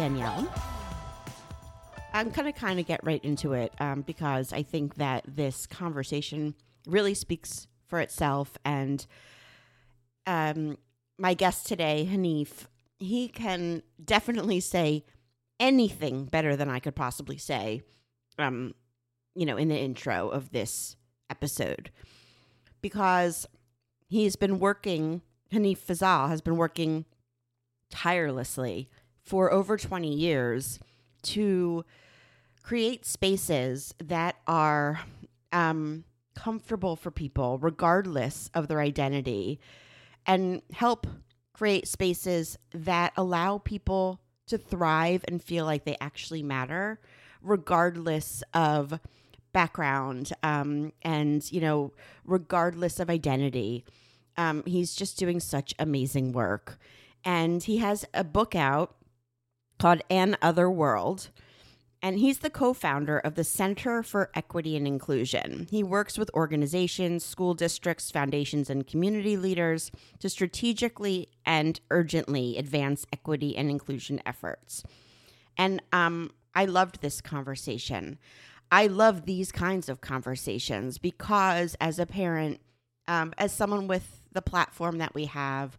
Danielle. I'm going to kind of get right into it because I think that this conversation really speaks for itself. And my guest today, Hanif, he can definitely say anything better than I could possibly say, in the intro of this episode. Because Hanif Fazal has been working tirelessly for over 20 years to create spaces that are comfortable for people regardless of their identity, and help create spaces that allow people to thrive and feel like they actually matter regardless of background, and regardless of identity. He's just doing such amazing work. And he has a book out called An Other World. And he's the co-founder of the Center for Equity and Inclusion. He works with organizations, school districts, foundations, and community leaders to strategically and urgently advance equity and inclusion efforts. And I loved this conversation. I love these kinds of conversations because as a parent, as someone with the platform that we have,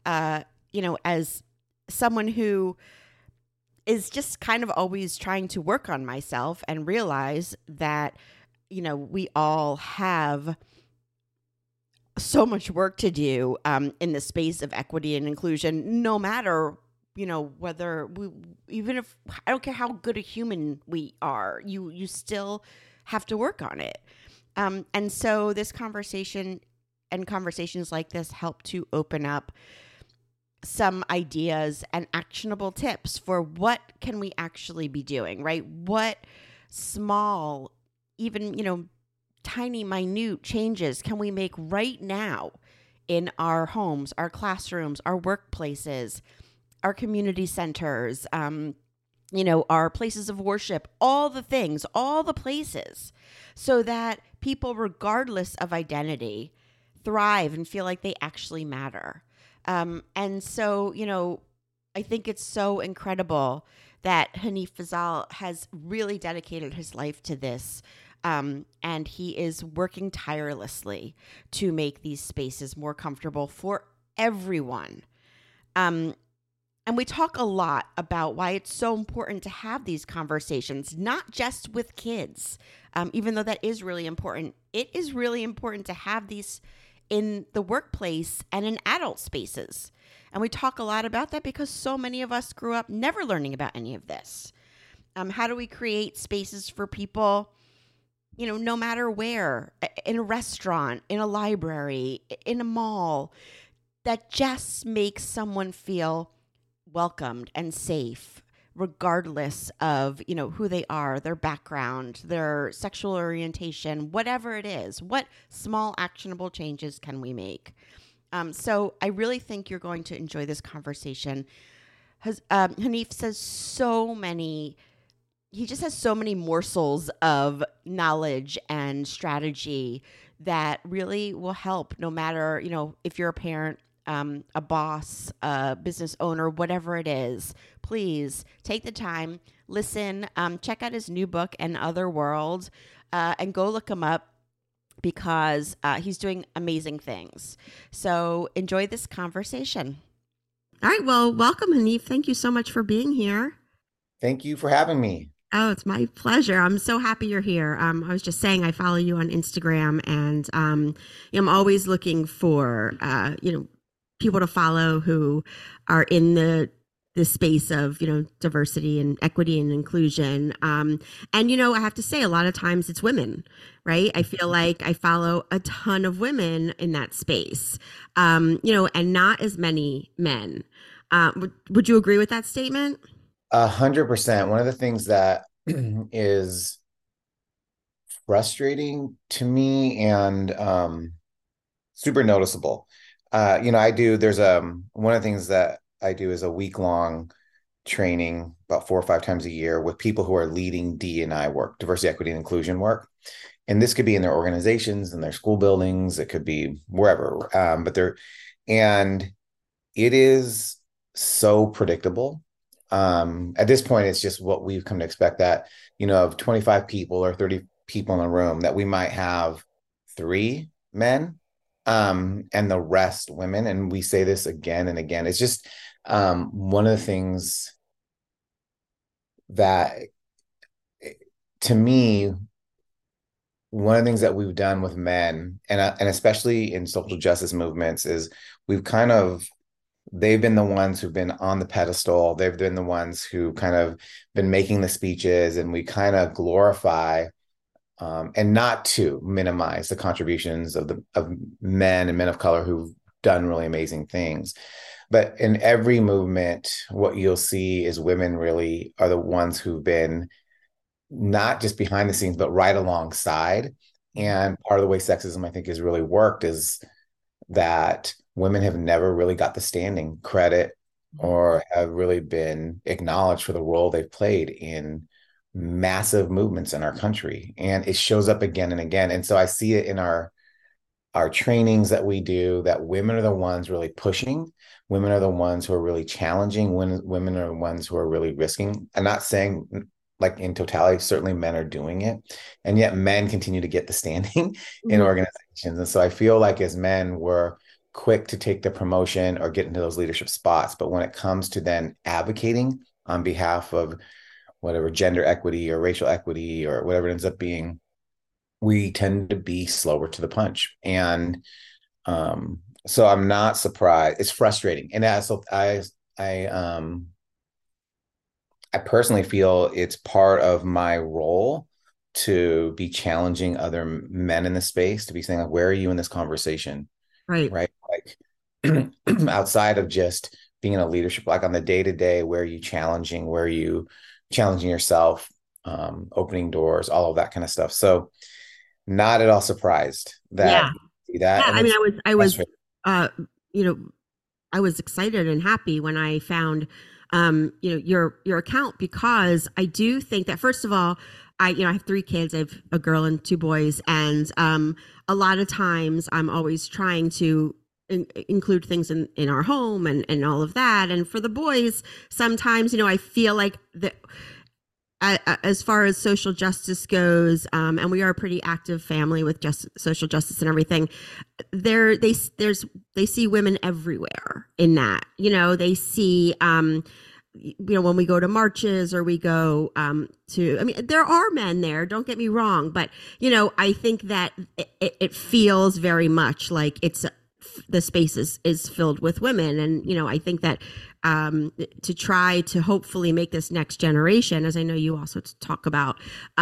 as someone who is just kind of always trying to work on myself and realize that, we all have so much work to do in the space of equity and inclusion, no matter, whether I don't care how good a human we are, you still have to work on it. And so this conversation and conversations like this help to open up some ideas and actionable tips for what can we actually be doing, right? What small, even, tiny, minute changes can we make right now in our homes, our classrooms, our workplaces, our community centers, our places of worship, all the things, all the places, so that people, regardless of identity, thrive and feel like they actually matter. And so, I think it's so incredible that Hanif Fazal has really dedicated his life to this. And he is working tirelessly to make these spaces more comfortable for everyone. And we talk a lot about why it's so important to have these conversations, not just with kids, even though that is really important. It is really important to have these in the workplace and in adult spaces. And we talk a lot about that because so many of us grew up never learning about any of this. How do we create spaces for people, no matter where, in a restaurant, in a library, in a mall, that just makes someone feel welcomed and safe, regardless of, who they are, their background, their sexual orientation, whatever it is. What small actionable changes can we make? So I really think you're going to enjoy this conversation. Hanif he just has so many morsels of knowledge and strategy that really will help, no matter, if you're a parent, a boss, a business owner, whatever it is. Please take the time, listen, check out his new book, An Other World, and go look him up because he's doing amazing things. So enjoy this conversation. All right. Well, welcome, Hanif. Thank you so much for being here. Thank you for having me. Oh, it's my pleasure. I'm so happy you're here. I was just saying I follow you on Instagram, and I'm always looking for, people to follow who are in the space of, diversity and equity and inclusion. And, I have to say a lot of times it's women, right? I feel like I follow a ton of women in that space, and not as many men. Would you agree with that statement? 100%. One of the things that is frustrating to me and super noticeable, there's one of the things that I do is a week-long training about 4 or 5 times a year with people who are leading D&I work, diversity, equity, and inclusion work. And this could be in their organizations, in their school buildings, it could be wherever, and it is so predictable. At this point, it's just what we've come to expect that, of 25 people or 30 people in a room, that we might have three men, and the rest women. And we say this again and again. It's just one of the things that, to me, one of the things that we've done with men, and especially in social justice movements, is we've kind of they've been the ones who've been on the pedestal. They've been the ones who kind of been making the speeches, and we kind of glorify, and not to minimize the contributions of men and men of color who've done really amazing things. But in every movement, what you'll see is women really are the ones who've been not just behind the scenes, but right alongside. And part of the way sexism, I think, has really worked is that women have never really got the standing credit or have really been acknowledged for the role they've played in massive movements in our country. And it shows up again and again. And so I see it in our trainings that we do, that women are the ones really pushing. Women are the ones who are really challenging. Women are the ones who are really risking. I'm not saying, like, in totality, certainly men are doing it. And yet men continue to get the standing in organizations. And so I feel like as men, we're quick to take the promotion or get into those leadership spots. But when it comes to then advocating on behalf of whatever gender equity or racial equity or whatever it ends up being, we tend to be slower to the punch. And so I'm not surprised. It's frustrating. And I personally feel it's part of my role to be challenging other men in the space, to be saying, like, where are you in this conversation? Right. Right. Like, outside of just being in a leadership, like on the day to day, where are you challenging? Where are you challenging yourself? Opening doors, all of that kind of stuff. So not at all surprised that Yeah. you see that. Yeah. And I mean, it's I was, frustrating. you know, I was excited and happy when I found, your account, because I do think that, first of all, I have three kids. I have a girl and two boys, and a lot of times I'm always trying to include things in our home and all of that. And for the boys, sometimes, I feel like that, as far as social justice goes, and we are a pretty active family with just social justice and everything. They see women everywhere in that. They see, when we go to marches or we go to, I mean, there are men there. Don't get me wrong, but I think that it feels very much like the space is filled with women, and I think that to try to hopefully make this next generation, as I know you also talk about,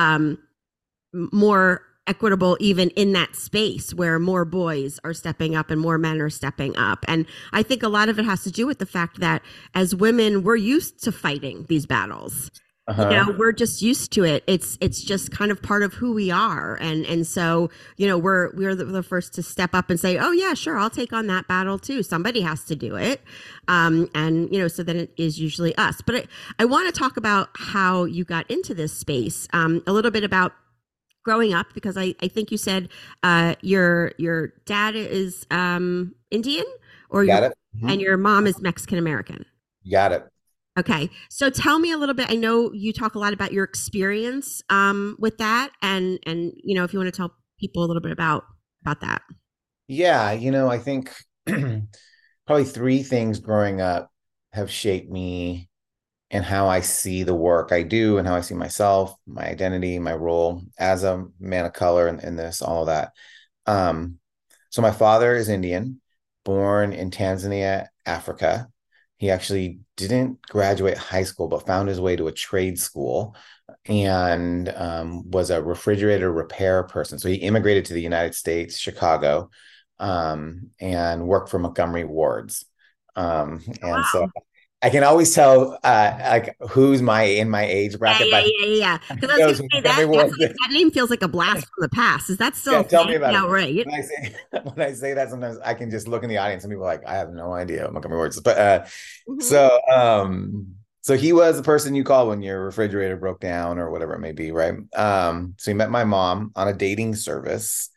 more equitable, even in that space where more boys are stepping up and more men are stepping up. And I think a lot of it has to do with the fact that as women, we're used to fighting these battles. Uh-huh. We're just used to it. It's just kind of part of who we are. And so, we're the first to step up and say, oh yeah, sure, I'll take on that battle too. Somebody has to do it. So then it is usually us. But I want to talk about how you got into this space, a little bit about growing up, because I think you said your dad is Indian, or Got it. Mm-hmm. and your mom is Mexican American. Got it. Okay, so tell me a little bit. I know you talk a lot about your experience with that, and if you want to tell people a little bit about that. Yeah, I think probably three things growing up have shaped me and how I see the work I do and how I see myself, my identity, my role as a man of color in this, all of that. Um, so my father is Indian, born in Tanzania, Africa. He actually didn't graduate high school, but found his way to a trade school and was a refrigerator repair person. So he immigrated to the United States, Chicago, and worked for Montgomery Wards. And so Wow. I can always tell like who's in my age Yeah, bracket, yeah, but yeah, yeah. Because I was knows going to who say Montgomery Wards is. that name feels like a blast from the past. Is that still Yeah, a tell me thing? about Yeah, it. right. When I say when I say that, sometimes I can just look in the audience and people are like, I have no idea what Montgomery Wards is. But Mhm. so he was the person you call when your refrigerator broke down or whatever it may be, right? So he met my mom on a dating service.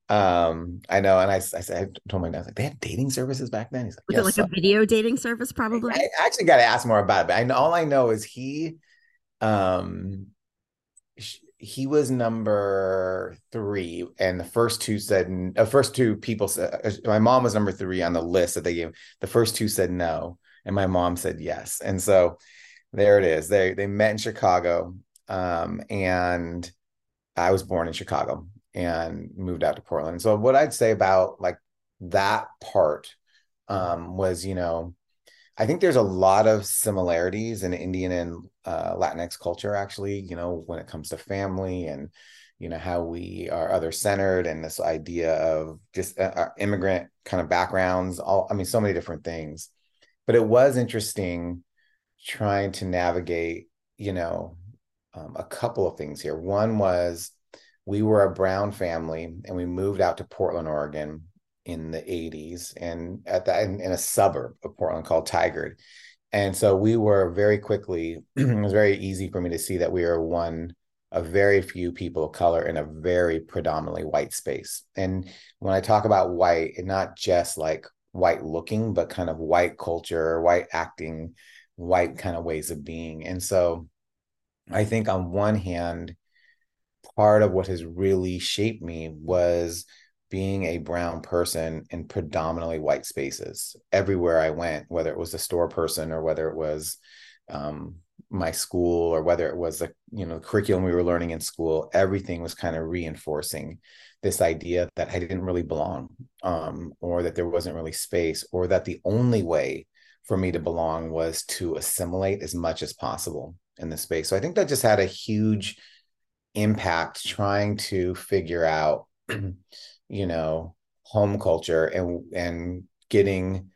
I know. And I said, I told my dad, I was like, they had dating services back then. He's like, Was it yes. like a So video dating service, probably? I actually got to ask more about it, but all I know is um, he was number three, and the first two said, first two people said, my mom was number three on the list that they gave. The first two said no, and my mom said yes. And so there it is. They met in Chicago, and I was born in Chicago and moved out to Portland. So what I'd say about like that part was, I think there's a lot of similarities in Indian and Latinx culture, actually, when it comes to family and, how we are other centered and this idea of just immigrant kind of backgrounds, so many different things. But it was interesting trying to navigate, a couple of things here. One was we were a Brown family and we moved out to Portland, Oregon in the 80s and in a suburb of Portland called Tigard. And so we were very quickly, it was very easy for me to see that we are one of very few people of color in a very predominantly white space. And when I talk about white, not just like white looking, but kind of white culture, white acting, white kind of ways of being. And so I think on one hand, part of what has really shaped me was being a brown person in predominantly white spaces everywhere I went, whether it was a store person or whether it was my school or whether it was the curriculum we were learning in school. Everything was kind of reinforcing this idea that I didn't really belong, or that there wasn't really space, or that the only way for me to belong was to assimilate as much as possible in the space. So I think that just had a huge impact trying to figure out home culture and getting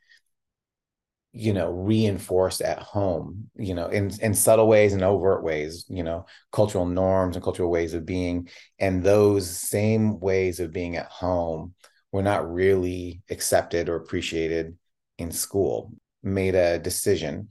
reinforced at home, in subtle ways and overt ways, cultural norms and cultural ways of being. And those same ways of being at home were not really accepted or appreciated in school. Made a decision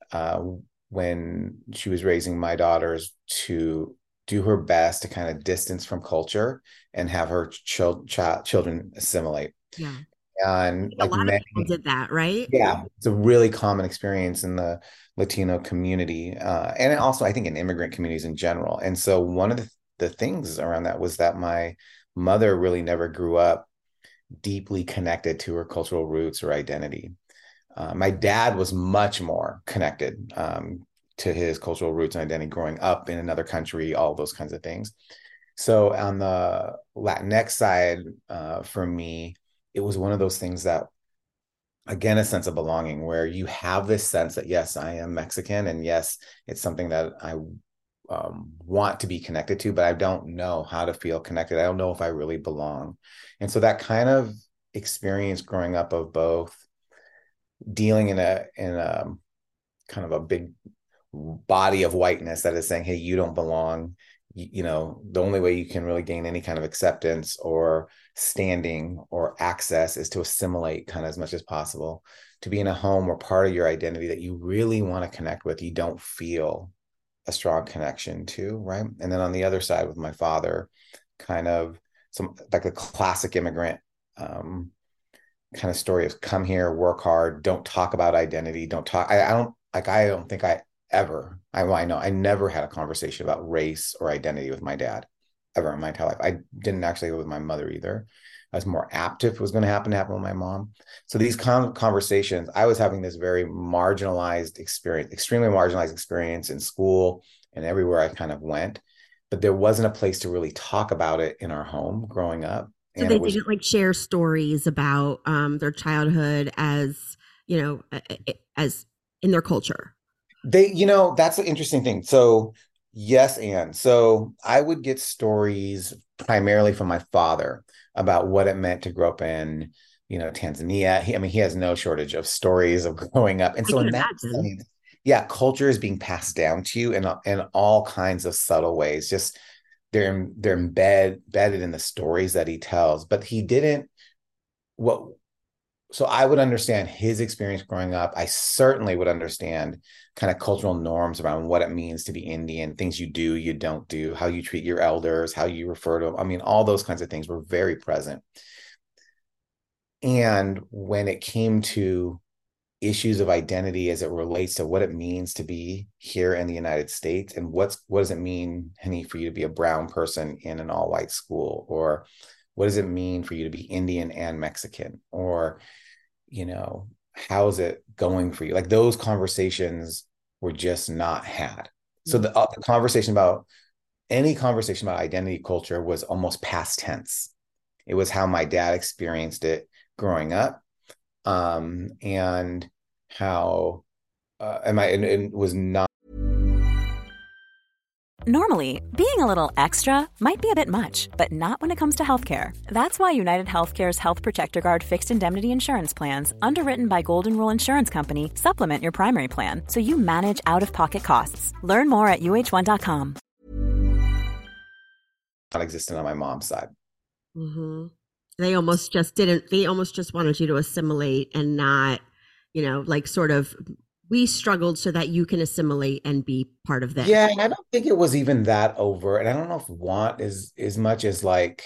when she was raising my daughters to do her best to kind of distance from culture and have her children assimilate. Yeah. And A like lot of people many, did that, right? yeah, it's a really common experience in the Latino community, and also I think in immigrant communities in general. And so one of the things around that was that my mother really never grew up deeply connected to her cultural roots or identity. My dad was much more connected to his cultural roots and identity growing up in another country, all those kinds of things. So on the Latinx side, for me, it was one of those things that, again, a sense of belonging where you have this sense that, yes, I am Mexican. And yes, it's something that I want to be connected to, but I don't know how to feel connected. I don't know if I really belong. And so that kind of experience growing up of both dealing in a kind of a big body of whiteness that is saying, hey, you don't belong. The only way you can really gain any kind of acceptance or standing or access is to assimilate kind of as much as possible, to be in a home or part of your identity that you really want to connect with, you don't feel a strong connection to, right? And then on the other side with my father, kind of some like the classic immigrant kind of story of come here, work hard, don't talk about identity, don't talk. I don't think I know I never had a conversation about race or identity with my dad ever in my entire life. I didn't actually with my mother either. I was more apt if it was going to happen with my mom. So these conversations, I was having this very marginalized experience, extremely marginalized experience in school and everywhere I kind of went. But there wasn't a place to really talk about it in our home growing up. So And they it was didn't like share stories about their childhood as, as in their culture. that's an interesting thing. So, yes, and so I would get stories primarily from my father about what it meant to grow up in, Tanzania. He has no shortage of stories of growing up. And I so, can in that imagine. sense, yeah, culture is being passed down to you in all kinds of subtle ways. Just they're embedded in the stories that he tells. But he didn't. What so I would understand his experience growing up. I certainly would understand kind of cultural norms around what it means to be Indian, things you do, you don't do, how you treat your elders, how you refer to them. I mean, all those kinds of things were very present. And when it came to issues of identity as it relates to what it means to be here in the United States and what does it mean, Henny, for you to be a brown person in an all-white school, or what does it mean for you to be Indian and Mexican, or how is it going for you? Like those conversations were just not had. So the any conversation about identity culture was almost past tense. It was how my dad experienced it growing up, and how and was not. Normally, being a little extra might be a bit much, but not when it comes to healthcare. That's why United Healthcare's Health Protector Guard fixed indemnity insurance plans, underwritten by Golden Rule Insurance Company, supplement your primary plan so you manage out-of-pocket costs. Learn more at uh1.com. Not existent on my mom's side. Mm-hmm. They almost just wanted you to assimilate and not, like sort of, we struggled so that you can assimilate and be part of them. Yeah, and I don't think it was even that over. And I don't know if want is as much as like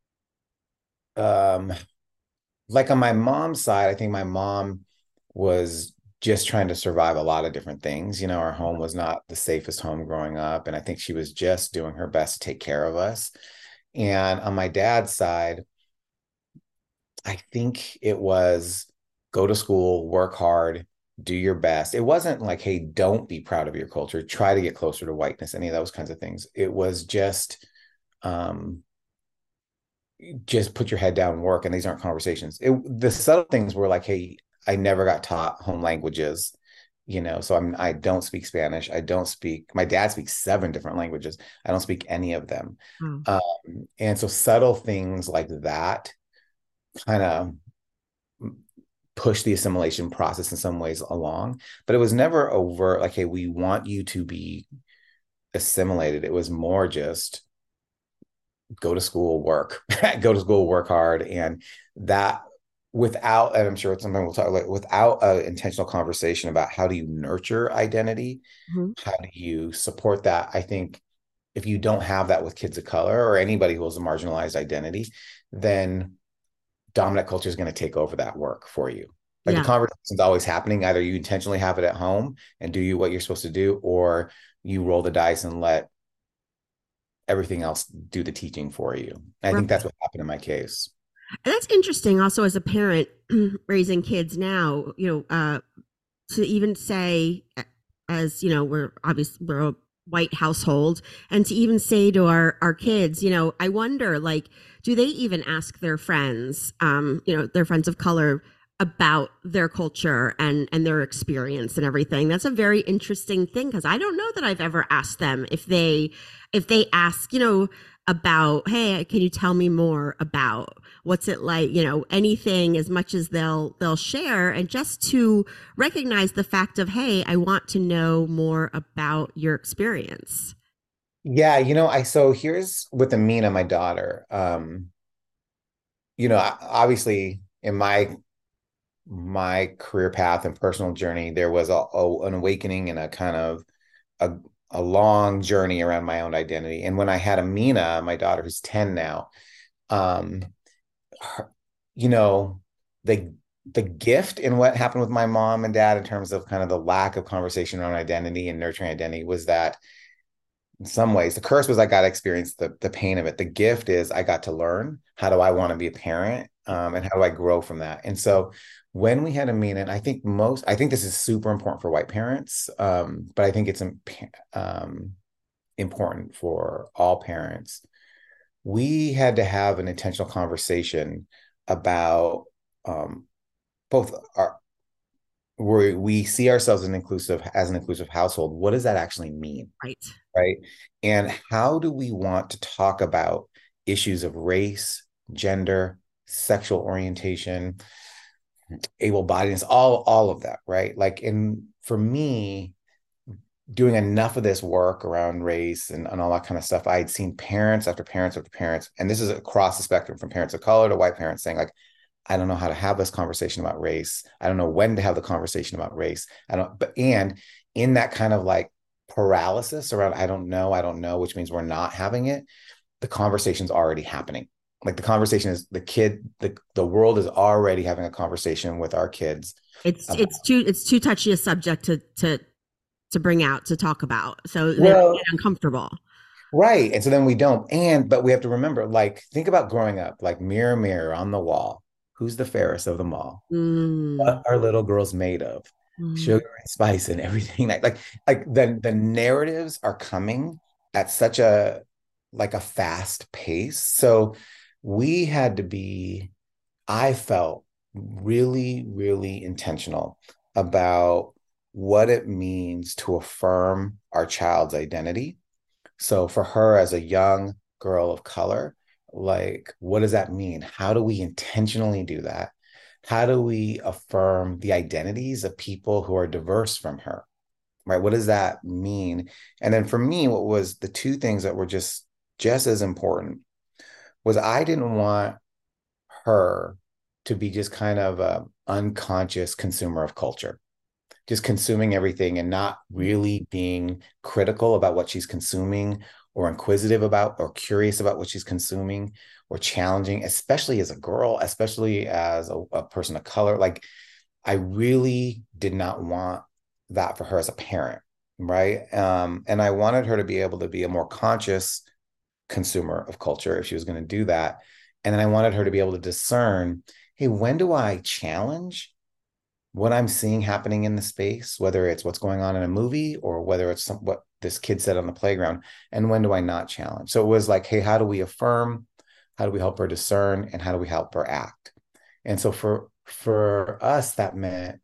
on my mom's side, I think my mom was just trying to survive a lot of different things. Our home was not the safest home growing up. And I think she was just doing her best to take care of us. And on my dad's side, I think it was go to school, work hard, do your best. It wasn't like, hey, don't be proud of your culture, try to get closer to whiteness, any of those kinds of things. It was just put your head down and work. And these aren't conversations. The subtle things were like, hey, I never got taught home languages, so I don't speak Spanish. My dad speaks 7 different languages. I don't speak any of them. And so subtle things like that kind of push the assimilation process in some ways along, but it was never overt like, hey, we want you to be assimilated. It was more just go to school, work hard. And that without, and I'm sure it's something we'll talk about, without an intentional conversation about how do you nurture identity, how do you support that? I think if you don't have that with kids of color or anybody who has a marginalized identity, then dominant culture is going to take over that work for you. Like the conversation's always happening. Either you intentionally have it at home and do what you're supposed to do, or you roll the dice and let everything else do the teaching for you. I think that's what happened in my case. And that's interesting also as a parent raising kids now, to even say, as we're a white household, and to even say to our kids, I wonder, like, do they even ask their friends, their friends of color about their culture and their experience and everything? That's a very interesting thing, because I don't know that I've ever asked them if they ask, about, hey, can you tell me more about what's it like, anything, as much as they'll share, and just to recognize the fact of, hey, I want to know more about your experience. Yeah, so here's with Amina, my daughter. Obviously in my career path and personal journey, there was an awakening and a kind of a long journey around my own identity. And when I had Amina, my daughter, who's 10 now, the gift in what happened with my mom and dad in terms of kind of the lack of conversation around identity and nurturing identity was that in some ways, the curse was I got to experience the pain of it. The gift is I got to learn, how do I want to be a parent, and how do I grow from that? And so when we had Amina, and I think this is super important for white parents, but I think it's important for all parents. We had to have an intentional conversation about both where we see ourselves as an inclusive household. What does that actually mean? Right. And how do we want to talk about issues of race, gender, sexual orientation, able-bodiedness, all of that, right? Like, for me, doing enough of this work around race and all that kind of stuff, I'd seen parents after parents after parents, and this is across the spectrum from parents of color to white parents, saying like, I don't know how to have this conversation about race. I don't know when to have the conversation about race. And in that kind of like paralysis around, I don't know, which means we're not having it, the conversation's already happening. Like the conversation is the world is already having a conversation with our kids. It's too touchy a subject to bring out, to talk about. So they Well, get uncomfortable. right. And so then we don't. But we have to remember, like, think about growing up, like mirror, mirror on the wall. Who's the fairest of them all? Mm. What are little girls made of? Mm. Sugar and spice and everything. Like the narratives are coming at such a fast pace. So we had to be, I felt really, really intentional about what it means to affirm our child's identity. So for her as a young girl of color, like, what does that mean? How do we intentionally do that? How do we affirm the identities of people who are diverse from her? Right? What does that mean? And then for me, what was the two things that were just as important was I didn't want her to be just kind of a unconscious consumer of culture, just consuming everything and not really being critical about what she's consuming or inquisitive about or curious about what she's consuming or challenging, especially as a girl, especially as a person of color. Like, I really did not want that for her as a parent, right? And I wanted her to be able to be a more conscious consumer of culture if she was going to do that. And then I wanted her to be able to discern, hey, when do I challenge what I'm seeing happening in the space, whether it's what's going on in a movie or whether it's what this kid said on the playground, and when do I not challenge? So it was like, hey, how do we affirm? How do we help her discern? And how do we help her act? And so for us, that meant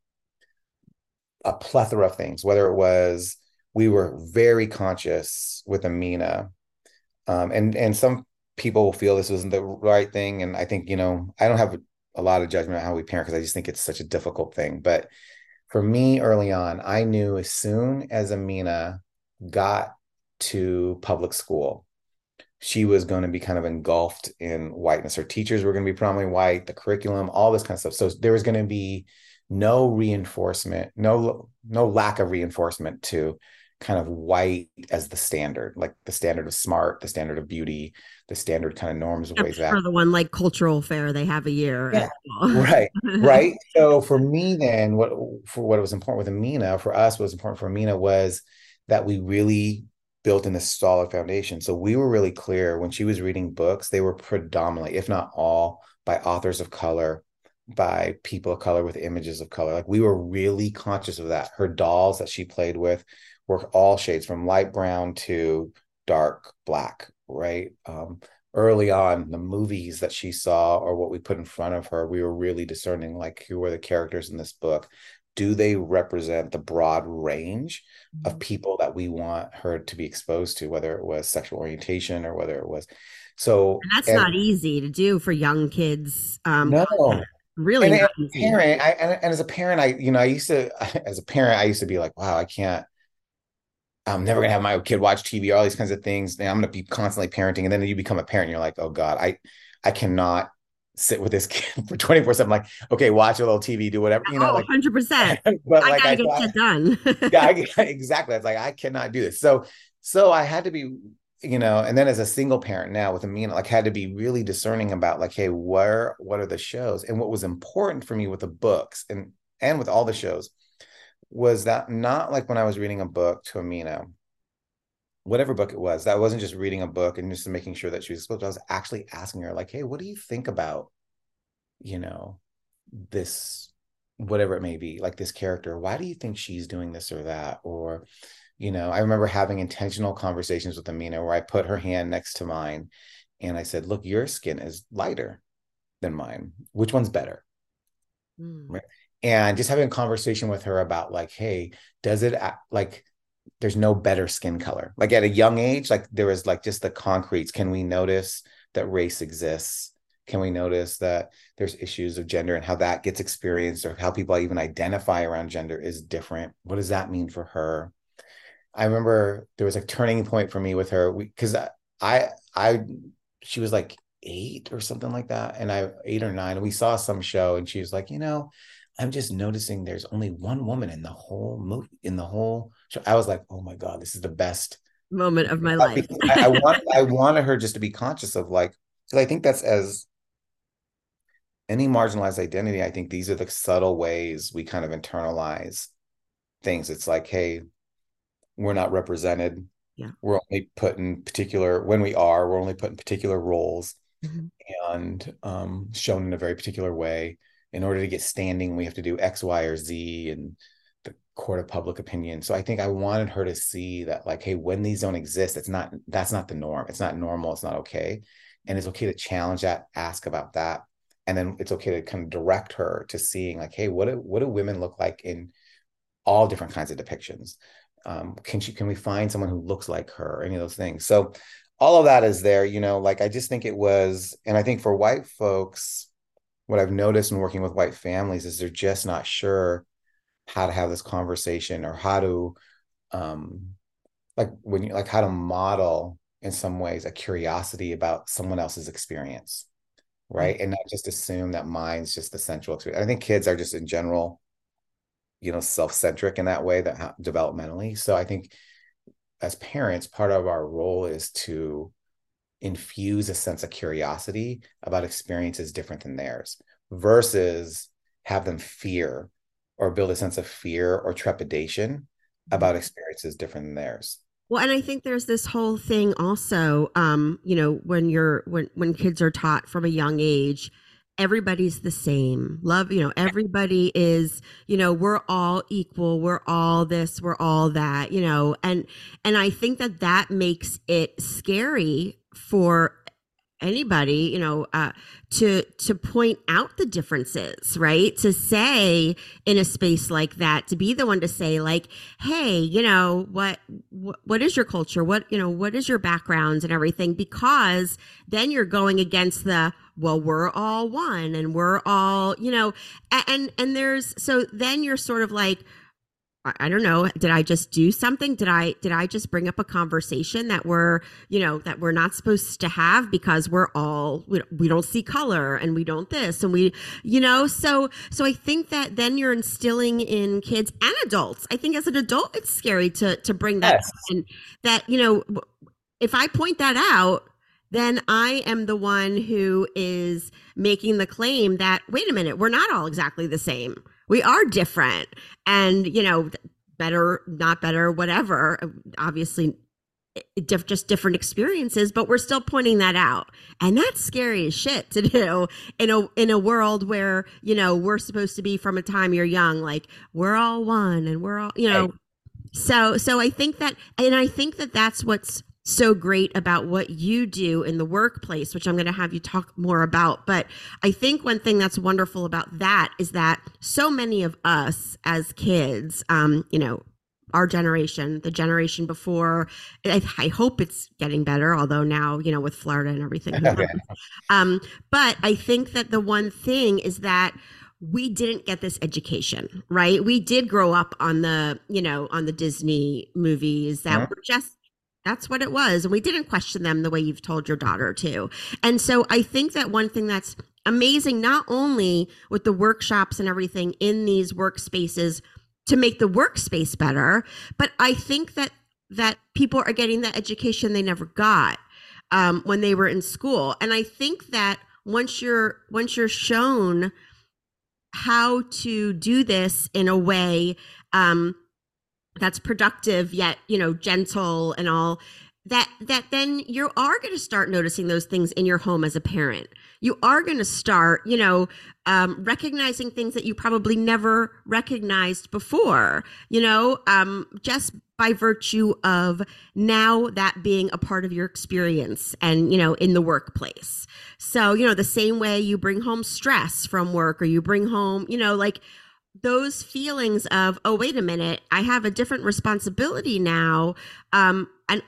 a plethora of things, whether it was we were very conscious with Amina, and some people feel this wasn't the right thing. And I think, I don't have a lot of judgment on how we parent because I just think it's such a difficult thing. But for me early on, I knew as soon as Amina got to public school, she was going to be kind of engulfed in whiteness. Her teachers were going to be prominently white, the curriculum, all this kind of stuff. So there was going to be no reinforcement, no lack of reinforcement to kind of white as the standard, like the standard of smart, the standard of beauty, the standard kind of norms of ways of For the one like cultural fair they have a year. yeah. Right. Right. So for me, then what was important with Amina, for us, what was important for Amina was that we really built in a solid foundation. So we were really clear when she was reading books, they were predominantly, if not all, by authors of color, by people of color with images of color. Like, we were really conscious of that. Her dolls that she played with were all shades from light brown to dark black, right? Early on, the movies that she saw or what we put in front of her, we were really discerning, like, who are the characters in this book? Do they represent the broad range of people that we want her to be exposed to, whether it was sexual orientation or whether it was so? And that's not easy to do for young kids. No. Really And not as easy. a parent, and as a parent, I used to, as a parent, I used to be like, wow, I'm never gonna have my kid watch TV, all these kinds of things. And I'm gonna be constantly parenting. And then you become a parent, and you're like, oh God, I cannot sit with this kid for 24/7. Like, okay, watch a little TV, do whatever, Oh, 100%. But I like gotta get shit done. yeah, exactly. It's like, I cannot do this. So I had to be, and then as a single parent now with Amina, like, had to be really discerning about, like, hey, what are the shows? And what was important for me with the books and with all the shows was that not like when I was reading a book to Amina, whatever book it was, that wasn't just reading a book and just making sure that she was exposed. I was actually asking her, like, hey, what do you think about, this, whatever it may be, like this character? Why do you think she's doing this or that? Or, I remember having intentional conversations with Amina where I put her hand next to mine and I said, look, your skin is lighter than mine. Which one's better? Right. And just having a conversation with her about, like, hey, does it like, there's no better skin color. Like, at a young age, like, there was like just the concretes. Can we notice that race exists? Can we notice that there's issues of gender and how that gets experienced, or how people even identify around gender is different? What does that mean for her? I remember there was a turning point for me with her because she was like 8 or something like that. And 8 or 9, we saw some show and she was like, I'm just noticing there's only one woman in the whole movie, in the whole show. I was like, oh my God, this is the best moment of my life. I wanted her just to be conscious of like, because I think that's, as any marginalized identity, I think these are the subtle ways we kind of internalize things. It's like, hey, we're not represented. Yeah. We're only put in particular, when we're only put in particular roles, and shown in a very particular way. In order to get standing, we have to do X, Y, or Z, and the court of public opinion. So I think I wanted her to see that, like, hey, when these don't exist, that's not the norm. It's not normal. It's not okay. And it's okay to challenge that, ask about that. And then it's okay to kind of direct her to seeing like, hey, what do women look like in all different kinds of depictions? Can we find someone who looks like her? Any of those things. So all of that is there, like, I just think it was, and I think for white folks, what I've noticed in working with white families is they're just not sure how to have this conversation, or how to, how to model in some ways a curiosity about someone else's experience, right? And not just assume that mine's just the central experience. I think kids are just in general, self-centric in that way, that developmentally. So I think as parents, part of our role is to infuse a sense of curiosity about experiences different than theirs, versus have them fear or build a sense of fear or trepidation about experiences different than theirs. Well, and I think there's this whole thing also, when kids are taught from a young age, everybody's the same. Love, everybody is, we're all equal. We're all this, we're all that, and I think that makes it scary for anybody, to point out the differences, right? To say in a space like that, to be the one to say like, hey, what is your culture? What is your background and everything? Because then you're going against well, we're all one and we're all, and so then you're sort of like, I don't know. Did I just do something? Did I just bring up a conversation that we're not supposed to have, because we're all, we don't see color and we don't this and we, so I think that then you're instilling in kids and adults. I think as an adult, it's scary to bring that up, and that, if I point that out, then I am the one who is making the claim that, wait a minute, we're not all exactly the same. We are different, and, better, not better, whatever, obviously just different experiences, but we're still pointing that out. And that's scary as shit to do in a world where, we're supposed to be, from a time you're young, like we're all one and we're all, right. So I think that that's what's so great about what you do in the workplace, which I'm going to have you talk more about. But I think one thing that's wonderful about that is that so many of us as kids, our generation, the generation before, I hope it's getting better, although now, with Florida and everything. Okay. But I think that the one thing is that we didn't get this education, right? We did grow up on the Disney movies that were just, that's what it was. And we didn't question them the way you've told your daughter to. And so I think that one thing that's amazing, not only with the workshops and everything in these workspaces to make the workspace better, but I think that people are getting the education they never got when they were in school. And I think that once you're shown how to do this in a way that's productive yet, gentle and all, that then you are going to start noticing those things in your home as a parent. You are going to start, recognizing things that you probably never recognized before, just by virtue of now that being a part of your experience and, in the workplace. So, the same way you bring home stress from work, or you bring home, those feelings of, oh, wait a minute, I have a different responsibility now. And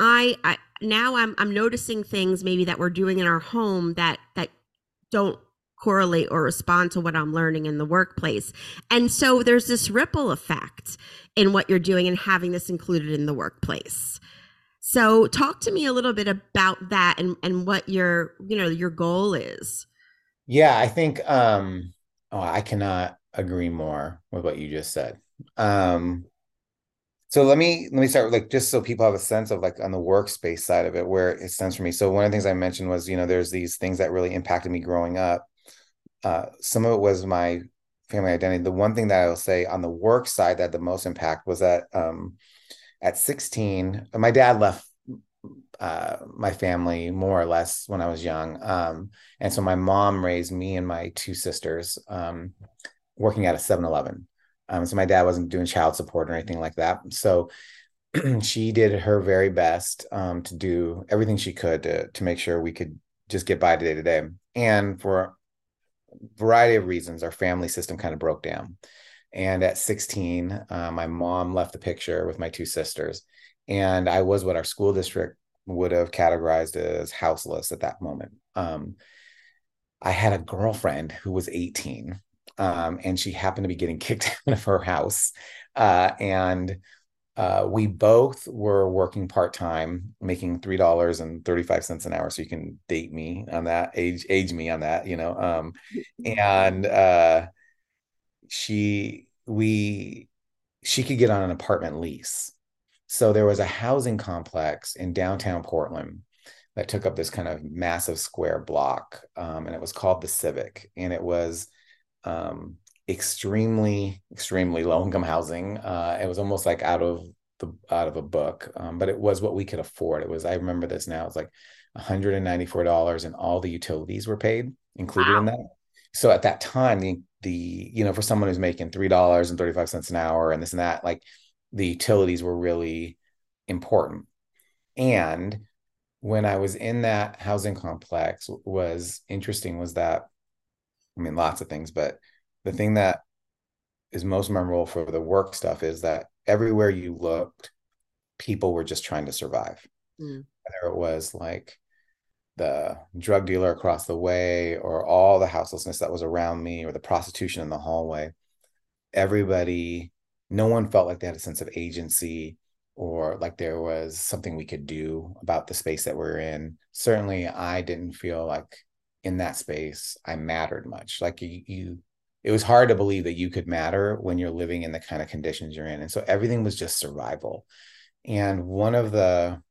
I'm noticing things maybe that we're doing in our home that don't correlate or respond to what I'm learning in the workplace. And so there's this ripple effect in what you're doing and having this included in the workplace. So talk to me a little bit about that and what your goal is. Yeah, I think oh, I cannot agree more with what you just said. Um so let me start with, like, just so people have a sense of, like, on the workspace side of it, where it stands for me. So one of the things I mentioned was, there's these things that really impacted me growing up. Some of it was my family identity. The one thing that I will say on the work side that had the most impact was that at 16, my dad left my family more or less when I was young. And so my mom raised me and my two sisters working at a 7-Eleven. So my dad wasn't doing child support or anything like that. So she did her very best to do everything she could to make sure we could just get by day to day. And for a variety of reasons, our family system kind of broke down. And at 16, my mom left the picture with my two sisters. And I was what our school district would have categorized as houseless at that moment. I had a girlfriend who was 18, and she happened to be getting kicked out of her house. And we both were working part-time, making $3.35 an hour. So you can date me on that, age me on that, and she we she could get on an apartment lease. So there was a housing complex in downtown Portland that took up this kind of massive square block, and it was called the Civic, and it was extremely, extremely low income housing. It was almost like out of a book, but it was what we could afford. It was, I remember this now, it's like $194, and all the utilities were paid, included in that. So at that time, for someone who's making $3.35 an hour and this and that, like, the utilities were really important. And when I was in that housing complex, was interesting was that, I mean, lots of things, but the thing that is most memorable for the work stuff is that everywhere you looked, people were just trying to survive. Whether it was like the drug dealer across the way, or all the houselessness that was around me, or the prostitution in the hallway, no one felt like they had a sense of agency, or like there was something we could do about the space that we're in. Certainly, I didn't feel like in that space I mattered much. Like, it was hard to believe that you could matter when you're living in the kind of conditions you're in. And so everything was just survival. And one of the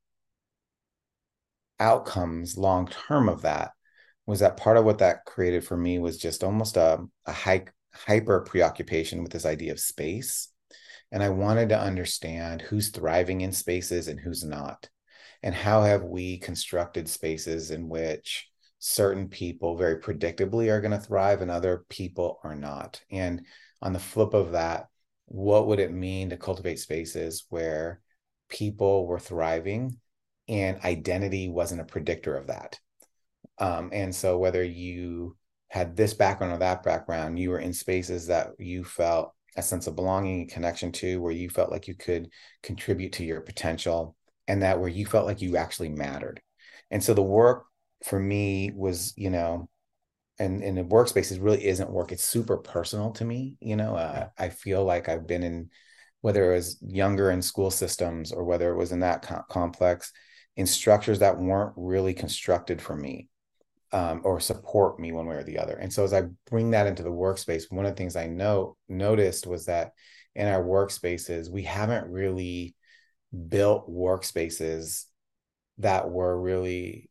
outcomes long term of that was that part of what that created for me was just almost a hyper preoccupation with this idea of space. And I wanted to understand who's thriving in spaces and who's not. And how have we constructed spaces in which certain people very predictably are going to thrive and other people are not. And on the flip of that, what would it mean to cultivate spaces where people were thriving and identity wasn't a predictor of that? And so whether you had this background or that background, you were in spaces that you felt a sense of belonging and connection to, where you felt like you could contribute to your potential, and that where you felt like you actually mattered. And so the work for me was, and in the workspaces really isn't work. It's super personal to me. I feel like I've been in, whether it was younger in school systems or whether it was in that complex, in structures that weren't really constructed for me, or support me one way or the other. And so as I bring that into the workspace, one of the things I noticed was that in our workspaces, we haven't really built workspaces that were really,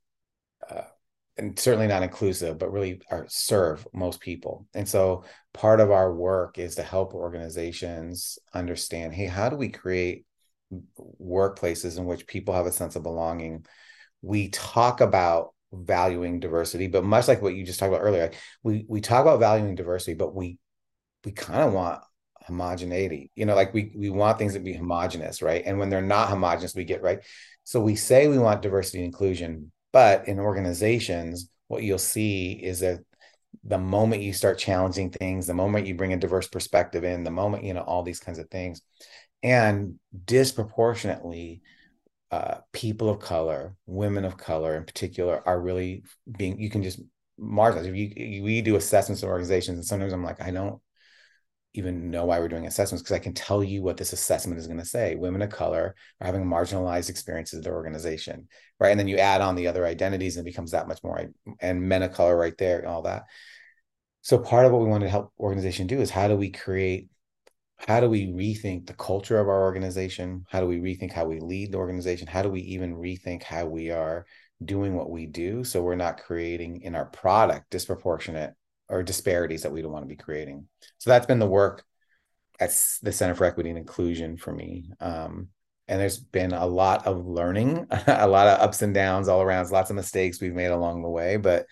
and certainly not inclusive, but really serve most people. And so part of our work is to help organizations understand, hey, how do we create workplaces in which people have a sense of belonging? We talk about valuing diversity, but much like what you just talked about earlier, we talk about valuing diversity, but we kind of want homogeneity. Like we want things to be homogenous, right? And when they're not homogenous, we get right. So we say we want diversity and inclusion, but in organizations, what you'll see is that the moment you start challenging things, the moment you bring a diverse perspective in, the moment, all these kinds of things, and disproportionately, people of color, women of color in particular, are really you can just marginalize. We do assessments of organizations, and sometimes I'm like, I don't even know why we're doing assessments, because I can tell you what this assessment is going to say. Women of color are having marginalized experiences of their organization, right? And then you add on the other identities and it becomes that much more, and men of color right there and all that. So part of what we want to help organization do is how do we rethink the culture of our organization? How do we rethink how we lead the organization? How do we even rethink how we are doing what we do, so we're not creating in our product disproportionate or disparities that we don't want to be creating? So that's been the work at the Center for Equity and Inclusion for me. And there's been a lot of learning, a lot of ups and downs all around, lots of mistakes we've made along the way, but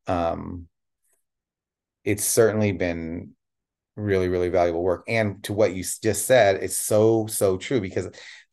it's certainly been really, really valuable work. And to what you just said, it's so true, because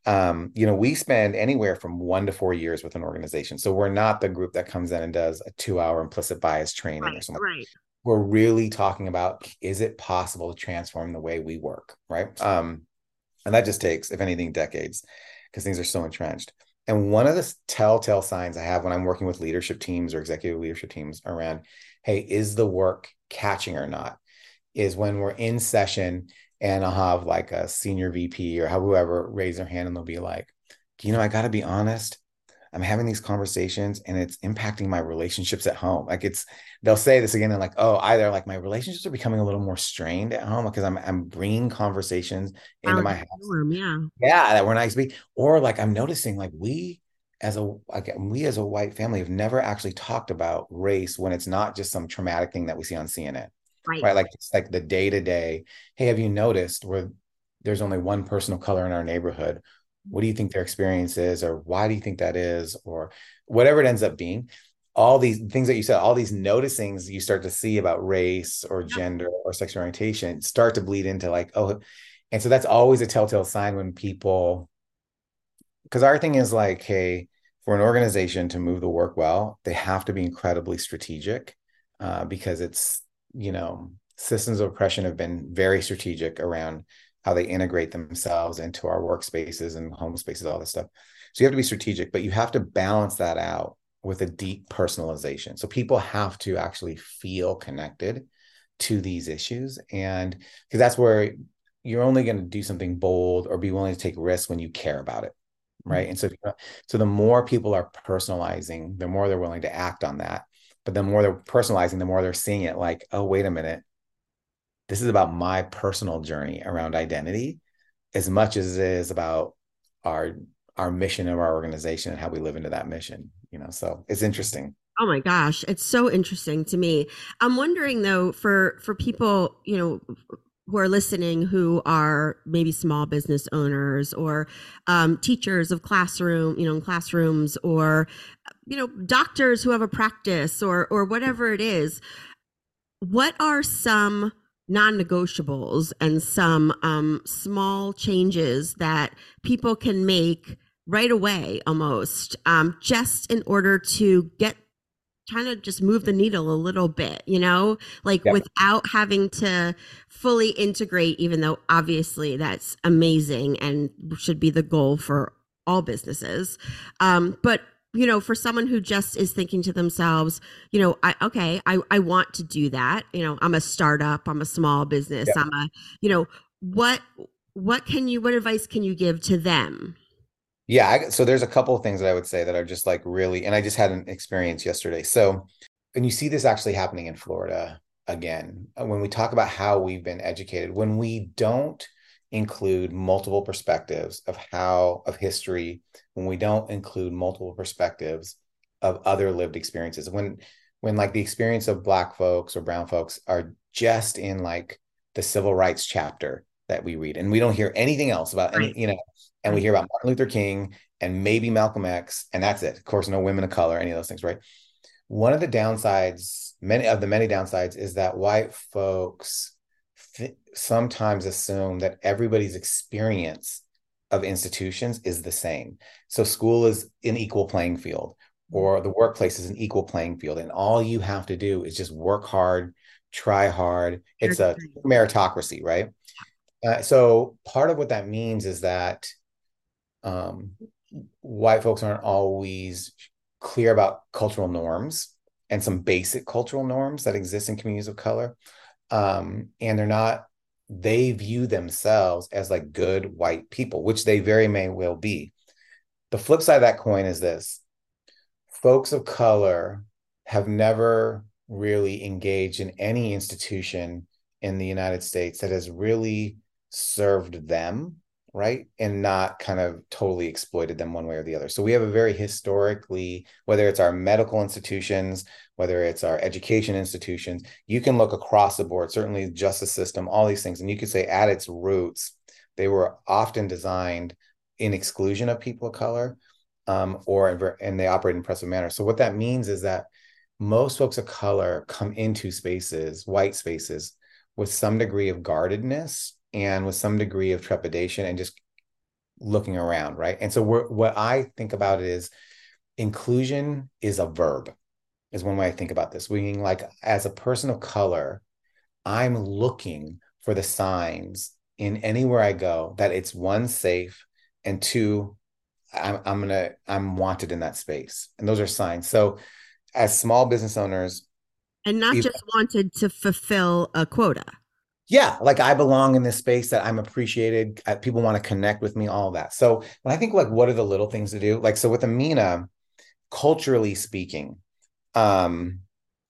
we spend anywhere from 1 to 4 years with an organization. So we're not the group that comes in and does a 2-hour implicit bias training or something. Right. We're really talking about, is it possible to transform the way we work, right? And that just takes, if anything, decades, because things are so entrenched. And one of the telltale signs I have when I'm working with leadership teams or executive leadership teams around, hey, is the work catching or not, is when we're in session and I'll have like a senior VP or whoever raise their hand and they'll be like, I got to be honest, I'm having these conversations and it's impacting my relationships at home. Like they'll say this again and like, oh, either like my relationships are becoming a little more strained at home because I'm bringing conversations into my house. Yeah, that we're not speaking. Or like I'm noticing like we as a white family have never actually talked about race when it's not just some traumatic thing that we see on CNN. Right. Like it's like the day-to-day, hey, have you noticed where there's only one person of color in our neighborhood? What do you think their experience is? Or why do you think that is? Or whatever it ends up being. All these things that you said, all these noticings you start to see about race or gender or sexual orientation start to bleed into like, oh, and so that's always a telltale sign when people, because our thing is like, hey, for an organization to move the work well, they have to be incredibly strategic because it's, systems of oppression have been very strategic around how they integrate themselves into our workspaces and home spaces, all this stuff. So you have to be strategic, but you have to balance that out with a deep personalization. So people have to actually feel connected to these issues. And because that's where you're only going to do something bold or be willing to take risks when you care about it. Right. And so the more people are personalizing, the more they're willing to act on that. But the more they're personalizing, the more they're seeing it like, oh, wait a minute. This is about my personal journey around identity as much as it is about our mission of our organization and how we live into that mission, so it's interesting. Oh my gosh, it's so interesting to me. I'm wondering though, for people, who are listening, who are maybe small business owners or teachers of classrooms, or doctors who have a practice or whatever it is, what are some non-negotiables and some small changes that people can make right away almost just in order to kind of just move the needle a little bit, without having to fully integrate, even though obviously that's amazing and should be the goal for all businesses. But for someone who just is thinking to themselves, I want to do that. I'm a startup, I'm a small business. Yeah. I'm a, what advice can you give to them? Yeah. So there's a couple of things that I would say that are just like really, and I just had an experience yesterday. So, and you see this actually happening in Florida again, when we talk about how we've been educated, when we don't include multiple perspectives of history, when we don't include multiple perspectives of other lived experiences, when like the experience of Black folks or brown folks are just in like the civil rights chapter that we read, and we don't hear anything else about any, and we hear about Martin Luther King and maybe Malcolm X, and that's it. Of course, no women of color, any of those things, right? One of the downsides, many downsides, is that white folks sometimes assume that everybody's experience of institutions is the same. So school is an equal playing field, or the workplace is an equal playing field, and all you have to do is just work hard, try hard. It's a meritocracy, right? So part of what that means is that white folks aren't always clear about cultural norms and some basic cultural norms that exist in communities of color. And they're not they view themselves as like good white people, which they very may well be. The flip side of that coin is this: folks of color have never really engaged in any institution in the United States that has really served them, right? And not kind of totally exploited them one way or the other. So we have a very historically, whether it's our medical institutions, whether it's our education institutions, you can look across the board, certainly the justice system, all these things. And you could say at its roots, they were often designed in exclusion of people of color, and they operate in oppressive manner. So what that means is that most folks of color come into spaces, white spaces, with some degree of guardedness and with some degree of trepidation and just looking around, right? And so what I think about it is inclusion is a verb, is one way I think about this. Meaning, like, as a person of color, I'm looking for the signs in anywhere I go that it's one, safe, and two, I'm wanted in that space. And those are signs. So as small business owners, And not just wanted to fulfill a quota. yeah, like I belong in this space, that I'm appreciated. People want to connect with me, all of that. So when I think like, what are the little things to do? Like, so with Amina, culturally speaking, um,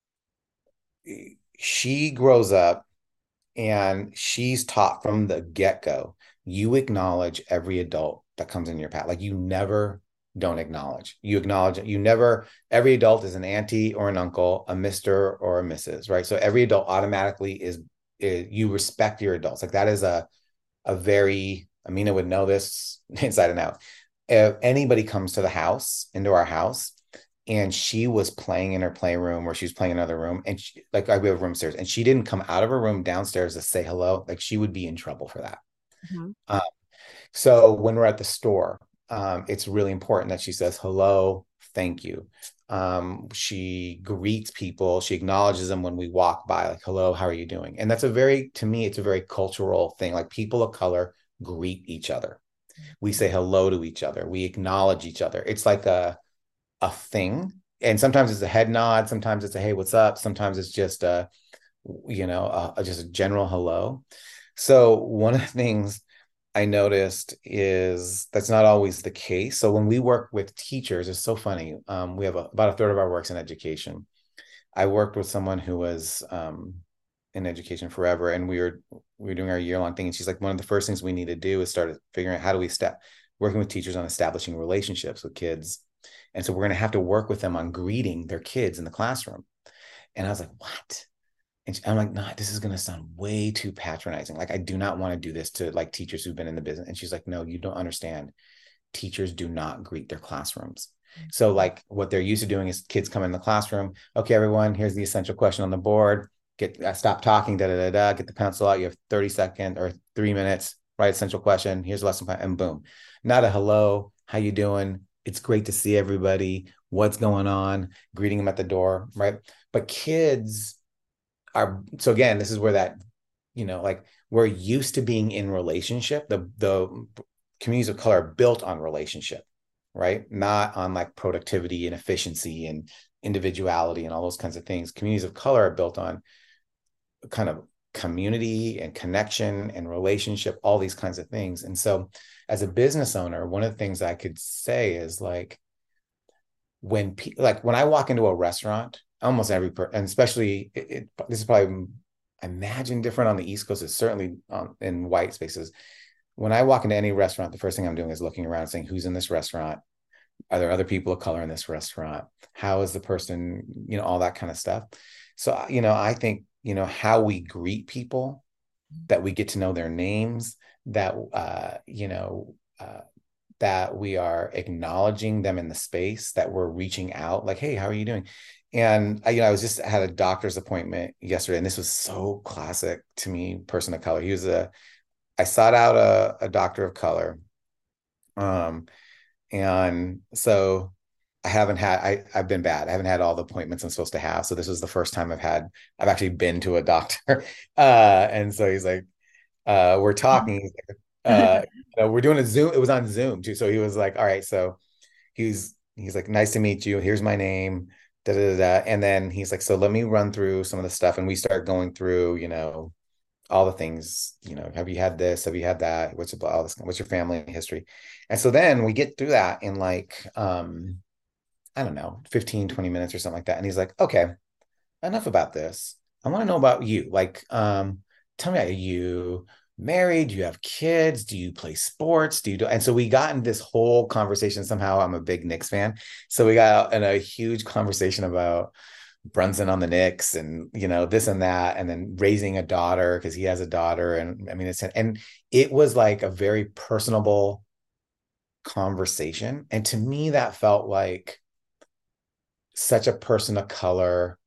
she grows up and she's taught from the get-go, you acknowledge every adult that comes in your path. Like, you never don't acknowledge. You acknowledge, you never, every adult is an auntie or an uncle, a Mr. or a Mrs., right? So every adult automatically is you respect your adults. Like, that is a very, Amina would know this inside and out. If anybody comes to the house, into our house, and she was playing in her playroom or she was playing in another room, and she, like, we have a room upstairs, and she didn't come out of her room downstairs to say hello, like, she would be in trouble for that. Mm-hmm. So when we're at the store, it's really important that she says hello, thank you. She greets people, she acknowledges them when we walk by, like, hello, how are you doing? And that's to me, it's a very cultural thing. Like, people of color greet each other. We say hello to each other. We acknowledge each other. It's like a thing. And sometimes it's a head nod. Sometimes it's a, hey, what's up? Sometimes it's just just a general hello. So one of the things I noticed is that's not always the case. So when we work with teachers, it's so funny. We have about a third of our work's in education. I worked with someone who was in education forever, and we were doing our year-long thing. And she's like, one of the first things we need to do is start figuring out how do we working with teachers on establishing relationships with kids. And so we're going to have to work with them on greeting their kids in the classroom. And I was like, what? And I'm like, no, this is going to sound way too patronizing. Like, I do not want to do this to like teachers who've been in the business. And she's like, no, you don't understand. Teachers do not greet their classrooms. So like, what they're used to doing is kids come in the classroom. Okay, everyone, here's the essential question on the board. Stop talking, get the pencil out. You have 30 seconds or 3 minutes, write essential question. Here's the lesson plan, and boom. Not a hello, how you doing? It's great to see everybody. What's going on? Greeting them at the door, right? But kids are, so again, this is where that, like, we're used to being in relationship. The communities of color are built on relationship, right? Not on like productivity and efficiency and individuality and all those kinds of things. Communities of color are built on kind of community and connection and relationship, all these kinds of things. And so as a business owner, one of the things I could say is like, when I walk into a restaurant, almost every and especially this is probably, I imagine, different on the East Coast. It's certainly in white spaces. When I walk into any restaurant, the first thing I'm doing is looking around and saying, who's in this restaurant? Are there other people of color in this restaurant? How is the person, all that kind of stuff. So, I think, how we greet people, that we get to know their names, that, that we are acknowledging them in the space, that we're reaching out like, hey, how are you doing? And I had a doctor's appointment yesterday, and this was so classic to me, person of color. I sought out a doctor of color. And so I've been bad. I haven't had all the appointments I'm supposed to have. So this was the first time I've actually been to a doctor. And so he's like, we're talking, we're doing a Zoom. It was on Zoom too. So he was like, all right. So he's like, nice to meet you. Here's my name. Da, da, da, da. And then he's like, so let me run through some of the stuff. And we start going through, all the things, have you had this? Have you had that? All this, what's your family history? And so then we get through that in like, I don't know, 15, 20 minutes or something like that. And he's like, okay, enough about this. I want to know about you. Like, tell me, are you married? Do you have kids? Do you play sports? And so we got in this whole conversation. Somehow I'm a big Knicks fan. So we got in a huge conversation about Brunson on the Knicks and, this and that, and then raising a daughter because he has a daughter. And I mean, it was like a very personable conversation. And to me, that felt like such a person of color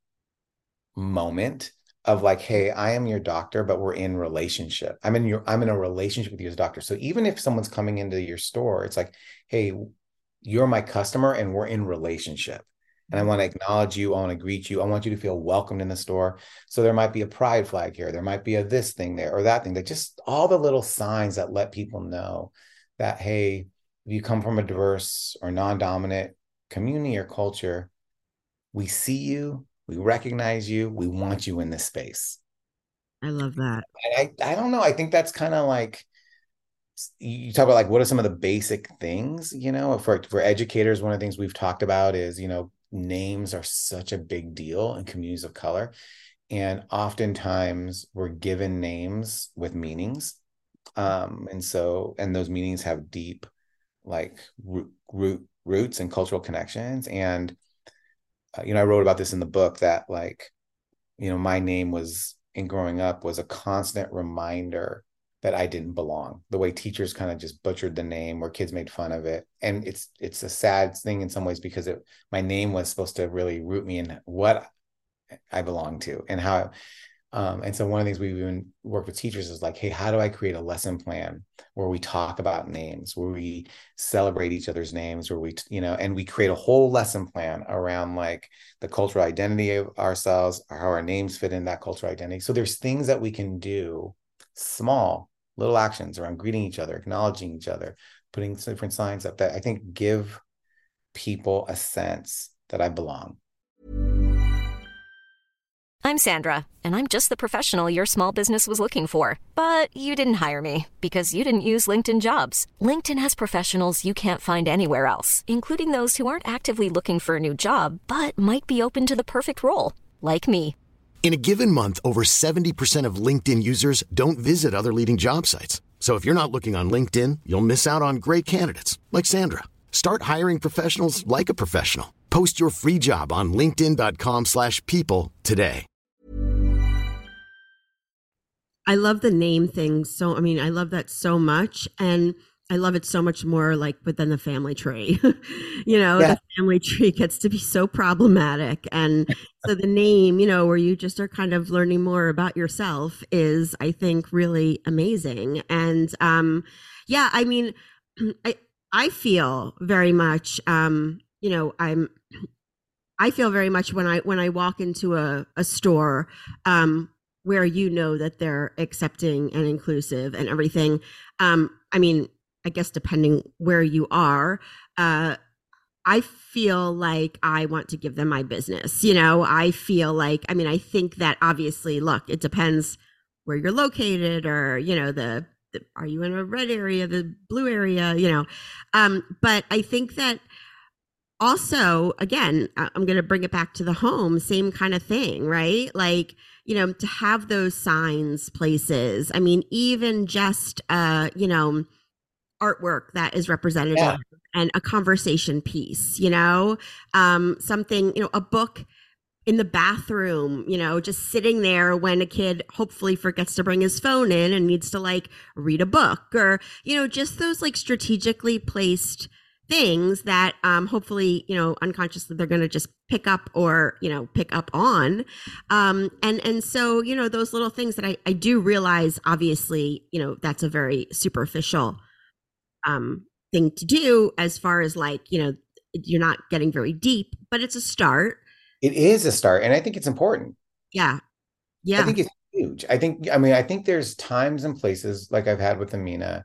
moment of like, hey, I am your doctor, but we're in relationship. I'm in a relationship with you as a doctor. So even if someone's coming into your store, it's like, hey, you're my customer and we're in relationship. And I want to acknowledge you. I want to greet you. I want you to feel welcomed in the store. So there might be a pride flag here. There might be a this thing there or that thing. That just all the little signs that let people know that, hey, if you come from a diverse or non-dominant community or culture, we see you, we recognize you, we want you in this space. I love that. And I don't know. I think that's kind of like, you talk about like, what are some of the basic things, for educators, one of the things we've talked about is, names are such a big deal in communities of color. And oftentimes we're given names with meanings. And those meanings have deep, like roots and cultural connections. And, I wrote about this in the book that like, my name in growing up was a constant reminder that I didn't belong. The way teachers kind of just butchered the name, or kids made fun of it. And it's a sad thing in some ways because my name was supposed to really root me in what I belong to and how. And so one of the things we've even worked with teachers is like, hey, how do I create a lesson plan where we talk about names, where we celebrate each other's names, where we, and we create a whole lesson plan around like the cultural identity of ourselves, how our names fit in that cultural identity. So there's things that we can do, small little actions around greeting each other, acknowledging each other, putting different signs up that I think give people a sense that I belong. I'm Sandra, and I'm just the professional your small business was looking for. But you didn't hire me because you didn't use LinkedIn Jobs. LinkedIn has professionals you can't find anywhere else, including those who aren't actively looking for a new job, but might be open to the perfect role, like me. In a given month, over 70% of LinkedIn users don't visit other leading job sites. So if you're not looking on LinkedIn, you'll miss out on great candidates like Sandra. Start hiring professionals like a professional. Post your free job on linkedin.com/people today. I love the name thing. So, I love that so much. And I love it so much more like within the family tree. The family tree gets to be so problematic. And so the name, where you just are kind of learning more about yourself is, I think, really amazing. And I feel very much, I feel very much when I walk into a store, where that they're accepting and inclusive and everything. I guess depending where you are, I feel like I want to give them my business. I feel like, I think that obviously, look, it depends where you're located or, are you in a red area, the blue area, but I think that also, again, I'm going to bring it back to the home, same kind of thing, right? Like, to have those signs places. Even just, artwork that is representative and a conversation piece, something, a book in the bathroom, just sitting there when a kid hopefully forgets to bring his phone in and needs to like read a book or, just those like strategically placed things that hopefully, unconsciously they're going to just pick up or, pick up on. And so, those little things that I do realize, obviously, that's a very superficial thing to do as far as like, you're not getting very deep, but it's a start. It is a start. And I think it's important. Yeah. I think it's huge. I think there's times and places like I've had with Amina,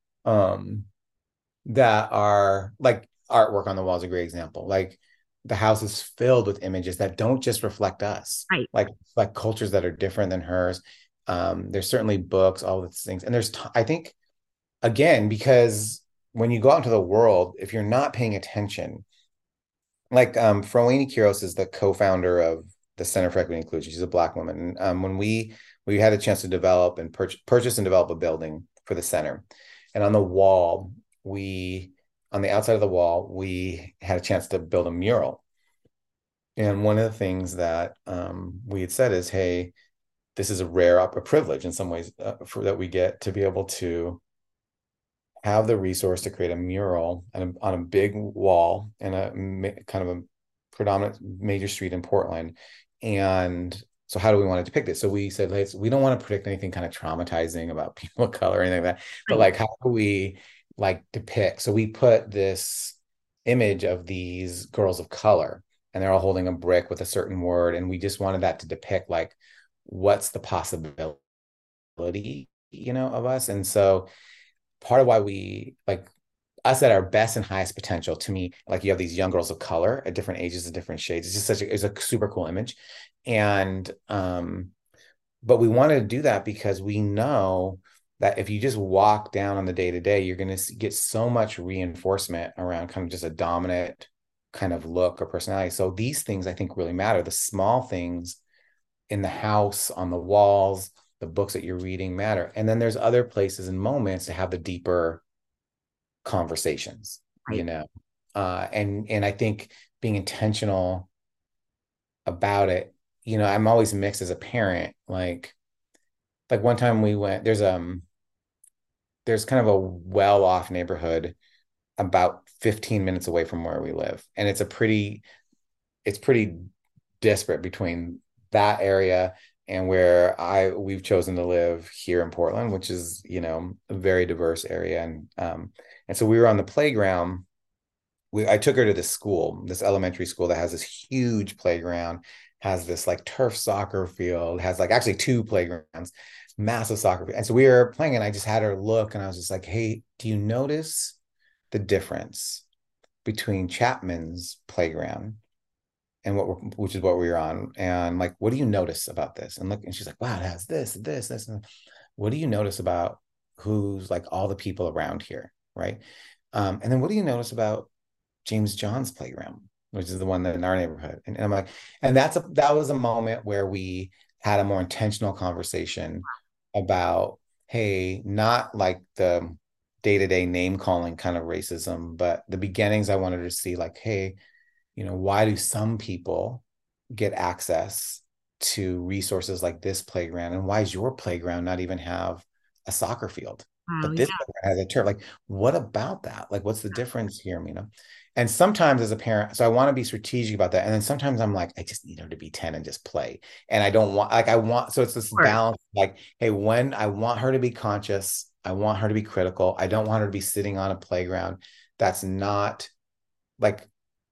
that are like artwork on the wall is a great example. Like the house is filled with images that don't just reflect us, right? Like cultures that are different than hers. There's certainly books, all of these things. And I think, again, because when you go out into the world, if you're not paying attention, like Frowani Quiros is the co-founder of the Center for Equity and Inclusion. She's a Black woman. And when we had a chance to develop and purchase and develop a building for the center, and on the wall, on the outside of the wall, we had a chance to build a mural. And one of the things that we had said is, hey, this is a privilege in some ways that we get to be able to have the resource to create a mural on a big wall in a kind of a predominant major street in Portland. And so how do we want to depict it? So we said, we don't want to predict anything kind of traumatizing about people of color or anything like that, but like, how do we like depict? So we put this image of these girls of color, and they're all holding a brick with a certain word. And we just wanted that to depict like, what's the possibility, of us. And so part of why we like us at our best and highest potential, to me, like you have these young girls of color at different ages and different shades. It's just it's a super cool image. And, but we wanted to do that because we know that if you just walk down on the day to day, you're going to get so much reinforcement around kind of just a dominant kind of look or personality. So these things I think really matter. The small things in the house, on the walls, the books that you're reading matter. And then there's other places and moments to have the deeper conversations, right. And I think being intentional about it, I'm always mixed as a parent. Like one time we went, there's kind of a well-off neighborhood about 15 minutes away from where we live. And it's pretty disparate between that area and where we've chosen to live here in Portland, which is, a very diverse area. And so we were on the playground. I took her to this school, this elementary school that has this huge playground, has this like turf soccer field, has like actually 2 playgrounds, massive soccer field. And so we were playing, and I just had her look, and I was just like, hey, do you notice the difference between Chapman's playground and which is what we were on? And like, what do you notice about this? And look, and she's like, wow, it has this. And what do you notice about who's like all the people around here? Right. And then what do you notice about James John's playground, which is the one that in our neighborhood? And I'm like, and that was a moment where we had a more intentional conversation about, hey, not like the day-to-day name calling kind of racism, but the beginnings. I wanted to see like, hey, why do some people get access to resources like this playground? And why is your playground not even have a soccer field? But this has a turf. Like, what about that? Like, what's the difference here, Mina? And sometimes as a parent, so I want to be strategic about that. And then sometimes I'm like, I just need her to be 10 and just play. And I don't want, so it's this balance, like, hey, when I want her to be conscious, I want her to be critical. I don't want her to be sitting on a playground that's not like,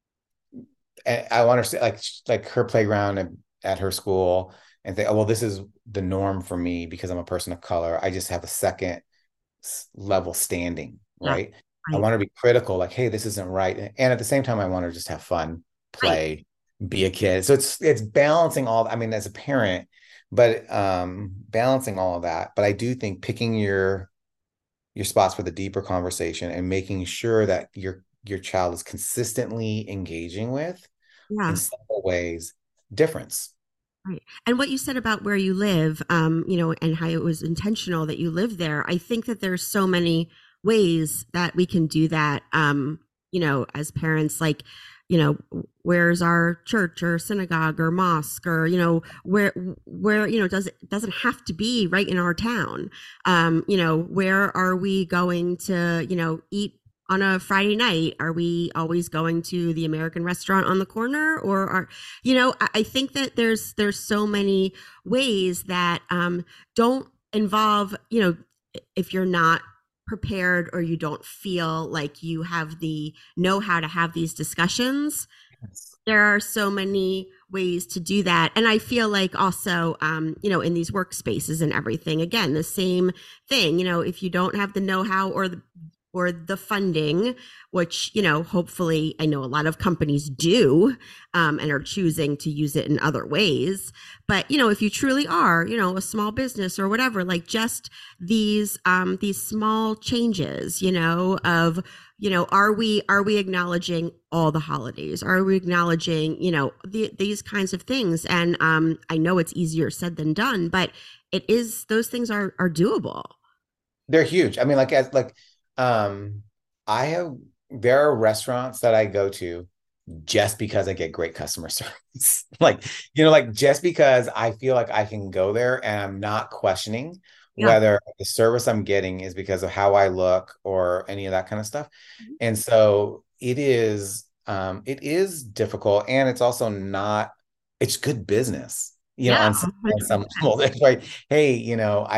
I want her to like her playground at her school and think, oh, well, this is the norm for me because I'm a person of color. I just have a second level standing, right? I want her to be critical, like, hey, this isn't right. And at the same time, I want her to just have fun, play, be a kid. So it's balancing all, as a parent, but balancing all of that. But I do think picking your spots for the deeper conversation and making sure that your child is consistently engaging with, in several ways, difference. Right. And what you said about where you live, and how it was intentional that you live there, I think that there's so many ways that we can do that, as parents, like, where's our church or synagogue or mosque, or, where, it doesn't have to be right in our town. Where are we going to, eat on a Friday night? Are we always going to the American restaurant on the corner? Or I think that there's so many ways that don't involve, if you're not prepared or you don't feel like you have the know-how to have these discussions. Yes. There are so many ways to do that. And I feel like also, in these workspaces and everything, again, the same thing, if you don't have the know-how or the funding, which, hopefully I know a lot of companies do, and are choosing to use it in other ways. But, if you truly are, a small business or whatever, like just these small changes, of, are we acknowledging all the holidays? Are we acknowledging, these kinds of things? And I know it's easier said than done, but those things are doable. They're huge. I mean, there are restaurants that I go to just because I get great customer service. Just because I feel like I can go there and I'm not questioning whether the service I'm getting is because of how I look or any of that kind of stuff. And so it is difficult, and it's also it's good business, on some level. It's like, hey,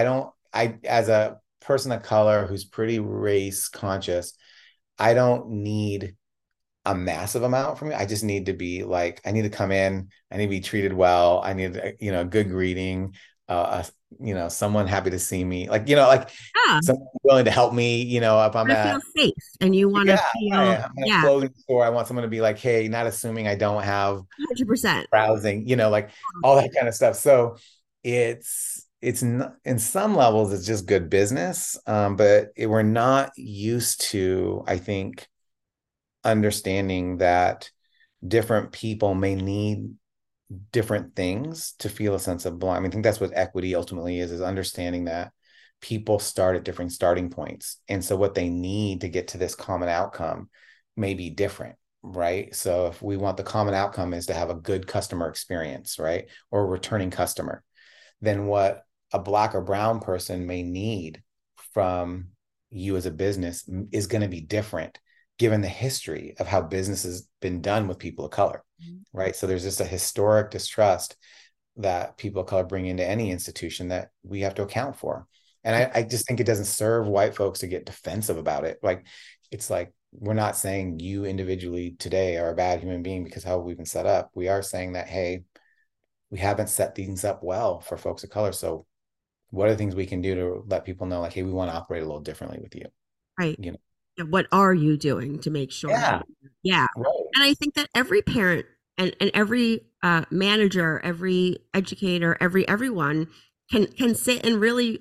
as a person of color who's pretty race conscious, I don't need a massive amount from me. I just need to be I need to come in, I need to be treated well. I need, a good greeting, someone happy to see me, someone willing to help me, if I'm feel safe and you want to feel, I'm at a clothing store. I want someone to be like, hey, not assuming I don't have 100% browsing, all that kind of stuff. So it's in some levels, it's just good business. But we're not used to, I think, understanding that different people may need different things to feel a sense of belonging. I think that's what equity ultimately is understanding that people start at different starting points. And so what they need to get to this common outcome may be different, right? So if we want the common outcome is to have a good customer experience, right? Or a returning customer, then what a Black or brown person may need from you as a business is going to be different, given the history of how business has been done with people of color, right? So there's just a historic distrust that people of color bring into any institution that we have to account for. And I just think it doesn't serve white folks to get defensive about it. It's like, we're not saying you individually today are a bad human being because how we've been set up. We are saying that, hey, we haven't set things up well for folks of color. So what are the things we can do to let people know, hey, we want to operate a little differently with you? Right. What are you doing to make sure? Yeah. Right. And I think that every parent and every manager, every educator, everyone can sit and really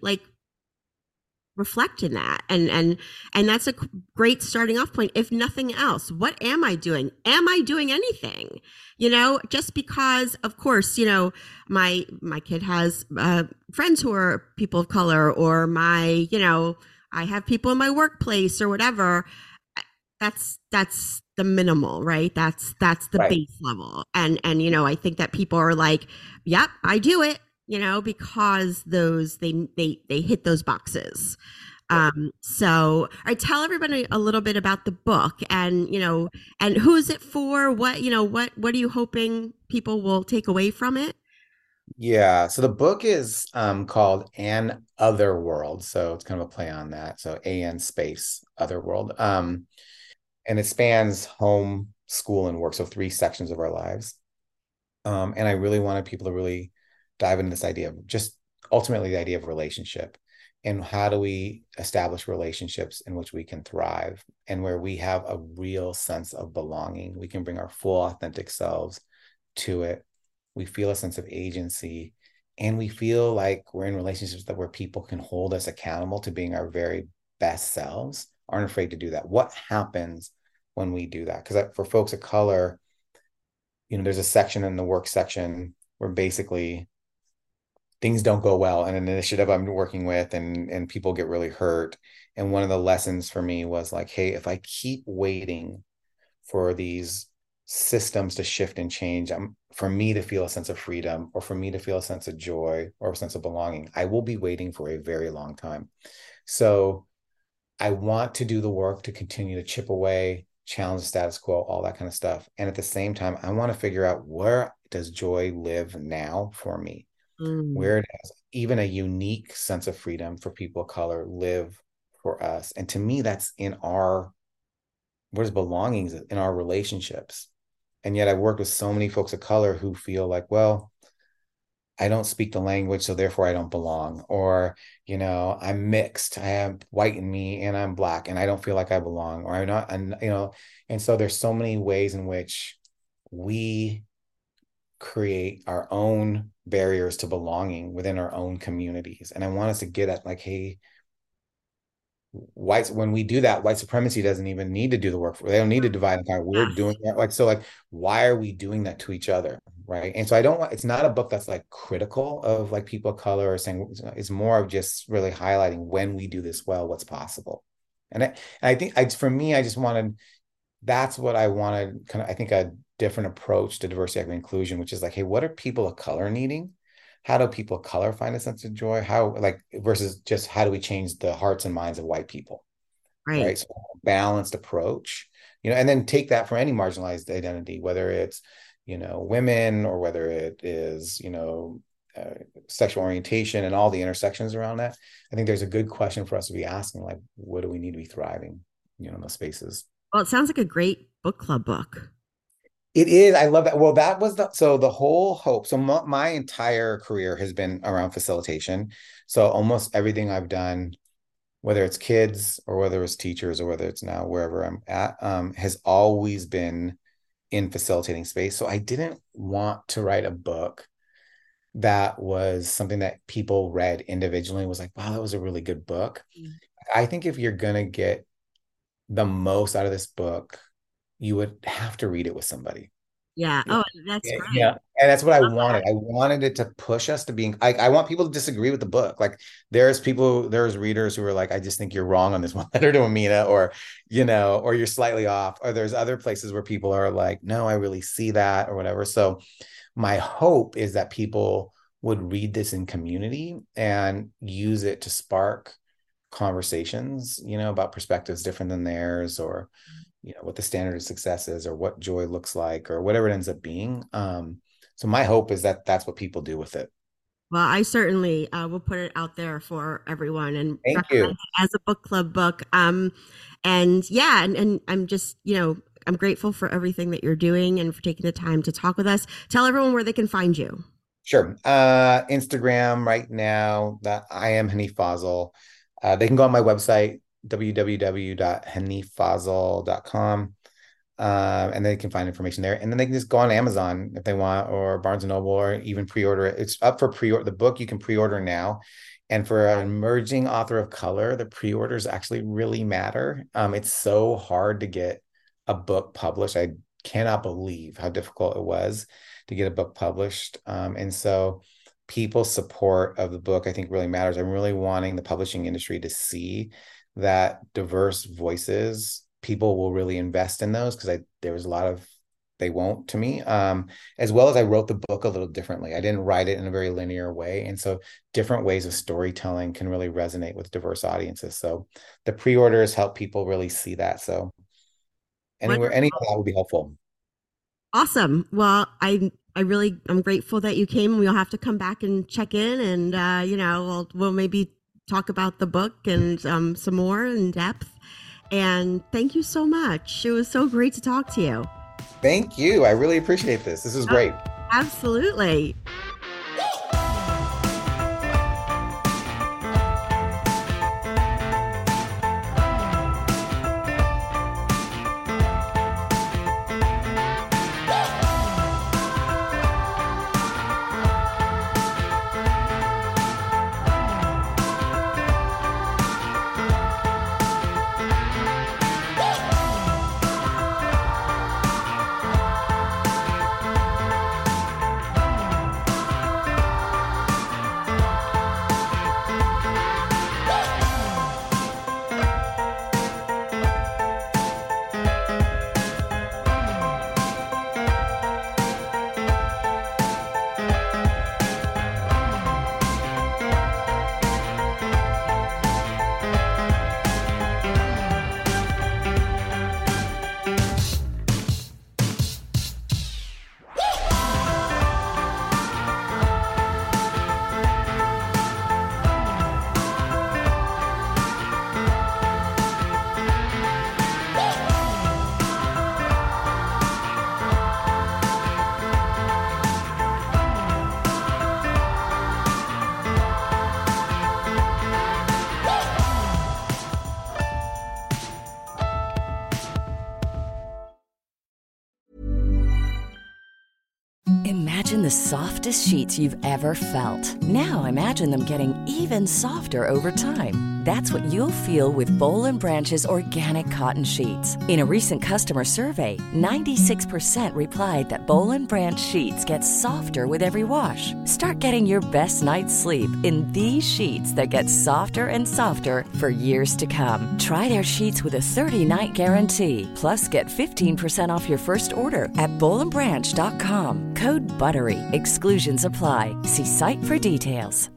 reflect in that. And that's a great starting off point. If nothing else, what am I doing? Am I doing anything? Just because, of course, my kid has friends who are people of color, or I have people in my workplace or whatever. That's the minimal, right? That's the base level. And I think that people are like, yep, I do it, because they hit those boxes. So I tell everybody a little bit about the book, and and who is it for? What are you hoping people will take away from it? Yeah. So the book is called An Other World. So it's kind of a play on that. So AN space Other World. And it spans home, school, and work. So 3 sections of our lives. And I really wanted people to really dive into this idea of just ultimately the idea of relationship, and how do we establish relationships in which we can thrive and where we have a real sense of belonging. We can bring our full authentic selves to it. We feel a sense of agency, and we feel like we're in relationships where people can hold us accountable to being our very best selves, aren't afraid to do that. What happens when we do that? Because for folks of color, there's a section in the work section where basically things don't go well in an initiative I'm working with, and people get really hurt. And one of the lessons for me was hey, if I keep waiting for these systems to shift and change, for me to feel a sense of freedom, or for me to feel a sense of joy or a sense of belonging, I will be waiting for a very long time. So I want to do the work to continue to chip away, challenge the status quo, all that kind of stuff. And at the same time, I want to figure out, where does joy live now for me? Where does even a unique sense of freedom for people of color live for us? And to me, that's where's belonging in our relationships. And yet I worked with so many folks of color who feel well, I don't speak the language, so therefore I don't belong. Or, I'm mixed. I have white in me and I'm Black and I don't feel like I belong, or I'm not, and and so there's so many ways in which we create our own barriers to belonging within our own communities. And I want us to get at like, hey, when we do that, white supremacy doesn't even need to do the work. They don't need to divide and conquer. We're doing that. So why are we doing that to each other? Right. And so it's not a book that's like critical of like people of color or saying, it's more of just really highlighting when we do this well, what's possible. And I think for me, that's what I wanted, kind of, I think, a different approach to diversity, equity, inclusion, which is like, hey, what are people of color needing? How do people of color find a sense of joy? Versus just how do we change the hearts and minds of white people? Right. So a balanced approach, and then take that for any marginalized identity, whether it's, women, or whether it is, sexual orientation and all the intersections around that. I think there's a good question for us to be asking, like, what do we need to be thriving, in those spaces? Well, it sounds like a great book club book. It is. I love that. Well, that was the whole hope. So my entire career has been around facilitation. So almost everything I've done, whether it's kids or whether it's teachers or whether it's now wherever I'm at, has always been in facilitating space. So I didn't want to write a book that was something that people read individually and was like, wow, that was a really good book. I think if you're going to get the most out of this book, you would have to read it with somebody. Yeah. Oh, that's great. Yeah. And that's what I wanted. I wanted it to push us to being, I want people to disagree with the book. Like there's readers who are like, I just think you're wrong on this one letter to Amina, or, or you're slightly off, or there's other places where people are like, no, I really see that, or whatever. So my hope is that people would read this in community and use it to spark conversations, about perspectives different than theirs, or what the standard of success is, or what joy looks like, or whatever it ends up being. So my hope is that that's what people do with it. Well, I certainly will put it out there for everyone and Thank you. As a book club book. And I'm just, I'm grateful for everything that you're doing and for taking the time to talk with us. Tell everyone where they can find you. Sure. Instagram right now, that I am Hanif Fazal. They can go on my website, www.haniffazal.com, and they can find information there. And then they can just go on Amazon if they want, or Barnes & Noble, or even pre-order it. It's up for pre-order. The book you can pre-order now. And for an emerging author of color, the pre-orders actually really matter. It's so hard to get a book published. I cannot believe how difficult it was to get a book published. And so people's support of the book, I think, really matters. I'm really wanting the publishing industry to see that diverse voices, people will really invest in those, because there was a lot of, they won't, to me, as well as I wrote the book a little differently. I didn't write it in a very linear way. And so different ways of storytelling can really resonate with diverse audiences. So the pre-orders help people really see that. So any of that would be helpful. Awesome. Well, I'm grateful that you came. We'll have to come back and check in, and we'll maybe talk about the book and some more in depth. And thank you so much. It was so great to talk to you. Thank you. I really appreciate this. This is great. Absolutely. the softest sheets you've ever felt. Now imagine them getting even softer over time. That's what you'll feel with Boll & Branch's organic cotton sheets. In a recent customer survey, 96% replied that Boll & Branch sheets get softer with every wash. Start getting your best night's sleep in these sheets that get softer and softer for years to come. Try their sheets with a 30-night guarantee. Plus, get 15% off your first order at bollandbranch.com. Code BUTTERY. Exclusions apply. See site for details.